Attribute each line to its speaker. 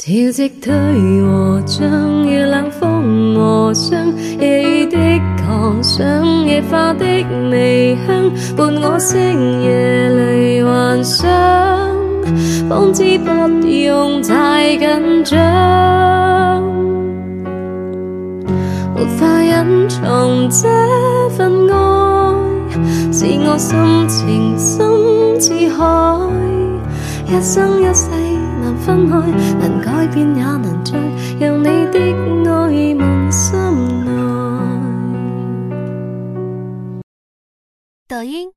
Speaker 1: 潮汐退和漲，夜冷風和霜，夜雨的狂想，野花的微香，伴我星夜裏幻想，方知不用太緊張，沒法隱藏這份愛，是我心情深似海，一生一世難分開，能改變也能再讓你的愛夢心內。
Speaker 2: 抖音